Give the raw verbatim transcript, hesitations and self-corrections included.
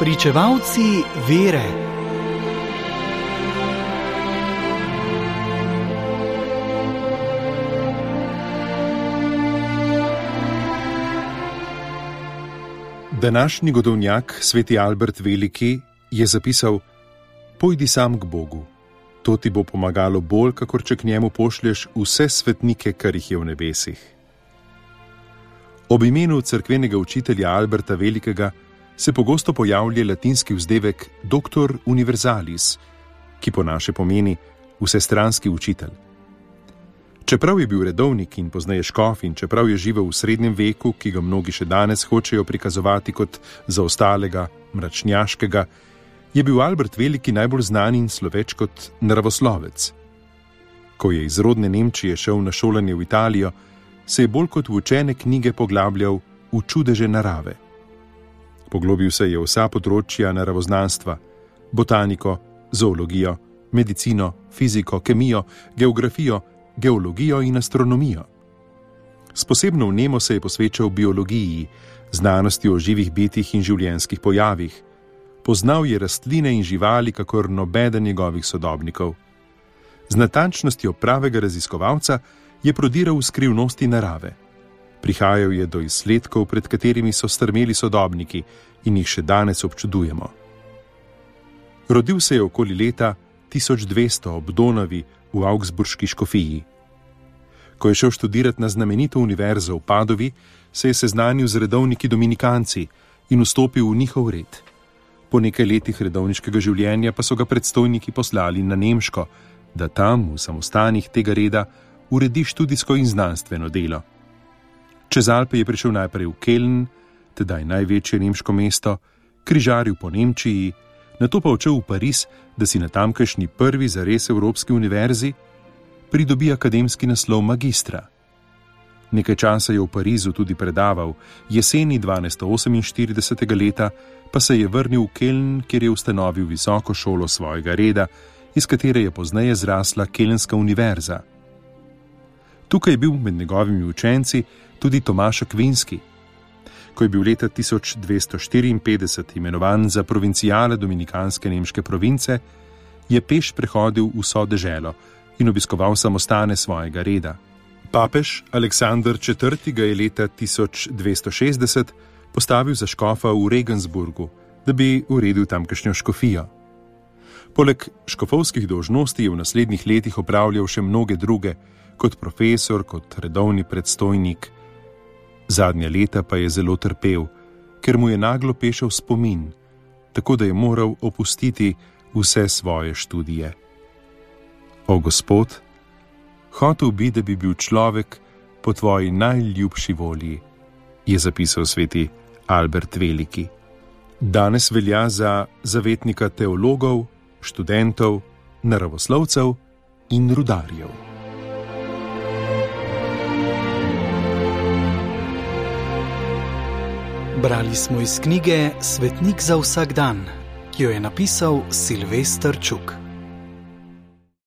Pričevalci vere. Današnji godovnjak, sveti Albert Veliki, je zapisal: Pojdi sam k Bogu, to ti bo pomagalo bolj, kakor če k njemu pošlješ vse svetnike, kar jih je v nebesih. Ob imenu cerkvenega učitelja Alberta Velikega se pogosto pojavlja latinski vzdevek Doctor Universalis, ki po naše pomeni vsestranski učitelj. Čeprav je bil redovnik in pozneje škof in čeprav je živel v srednjem veku, ki ga mnogi še danes hočejo prikazovati kot zaostalega, mračnjaškega, je bil Albert Veliki najbolj znan in sloveč kot naravoslovec. Ko je iz rodne Nemčije šel na šolanje v Italijo, se je bolj kot v učene knjige poglabljal v čudeže narave. Poglobil se je vsa področja naravoznanstva, botaniko, zoologijo, medicino, fiziko, kemijo, geografijo, geologijo in astronomijo. S posebno vnemo se je posvečal biologiji, znanosti o živih bitjih in življenjskih pojavih. Poznal je rastline in živali, kakor nobeden njegovih sodobnikov. Z natančnostjo pravega raziskovalca je prodiral v skrivnosti narave. Prihajal je do izsledkov, pred katerimi so strmeli sodobniki in jih še danes občudujemo. Rodil se je okoli leta tisoč dvesto ob Donavi v Augsburški škofiji. Ko je šel študirati na znamenito univerzo v Padovi, se je seznanil z redovniki dominikanci in vstopil v njihov red. Po nekaj letih redovniškega življenja pa so ga predstojniki poslali na Nemško, da tam v samostanih tega reda uredi študijsko in znanstveno delo. Čez Alpe je prišel najprej v Keln, tedaj največje nemško mesto, križaril po Nemčiji, nato pa odšel v Pariz, da si na tamkajšnji prvi zares evropski univerzi pridobi akademski naslov magistra. Nekaj časa je v Parizu tudi predaval, jeseni dvanajststo oseminštiridesetega leta pa se je vrnil v Keln, kjer je ustanovil visoko šolo svojega reda, iz katere je pozneje zrasla Kelnska univerza. Tukaj je bil med njegovimi učenci tudi Tomaš Akvinski. Ko je bil leta tisoč dvesto štiriinpetdeset imenovan za provincijala dominikanske nemške province, je peš prehodil vso deželo in obiskoval samostane svojega reda. Papež Aleksander četrti ga je leta tisoč dvesto šestdeset postavil za škofa v Regensburgu, da bi uredil tamkajšnjo škofijo. Poleg škofovskih dolžnosti je v naslednjih letih opravljal še mnoge druge, kot profesor, kot redovni predstojnik. Zadnja leta pa je zelo trpel, ker mu je naglo pešal spomin, tako da je moral opustiti vse svoje študije. O Gospod, hotel bi, da bi bil človek po tvoji najljubši volji, je zapisal sveti Albert Veliki. Danes velja za zavetnika teologov, študentov, naravoslovcev in rudarjev. Brali smo iz knjige Svetnik za vsak dan, ki jo je napisal Silvester Čuk.